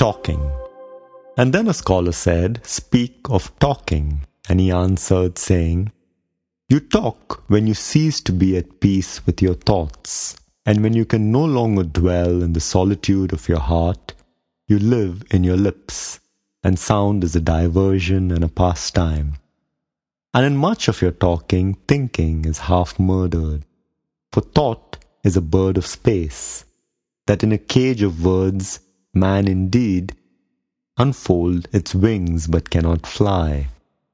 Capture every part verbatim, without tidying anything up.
talking. And then a scholar said, "Speak of talking." And he answered, saying, "You talk when you cease to be at peace with your thoughts, and when you can no longer dwell in the solitude of your heart, you live in your lips, and sound is a diversion and a pastime. And in much of your talking, thinking is half murdered. For thought is a bird of space, that in a cage of words man indeed unfold its wings but cannot fly."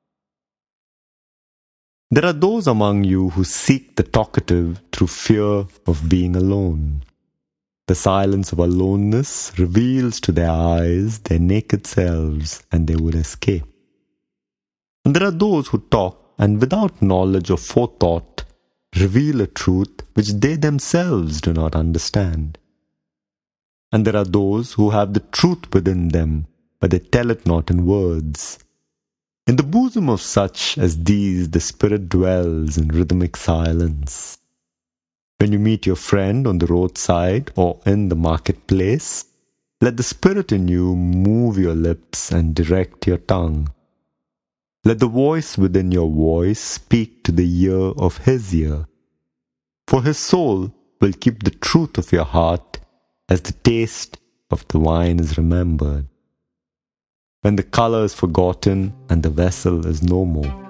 There are those among you who seek the talkative through fear of being alone. The silence of aloneness reveals to their eyes their naked selves, and they would escape. And there are those who talk and without knowledge or forethought reveal a truth which they themselves do not understand. And there are those who have the truth within them, but they tell it not in words. In the bosom of such as these the spirit dwells in rhythmic silence. When you meet your friend on the roadside or in the marketplace, let the spirit in you move your lips and direct your tongue. Let the voice within your voice speak to the ear of his ear. For his soul will keep the truth of your heart as the taste of the wine is remembered. When the color is forgotten and the vessel is no more,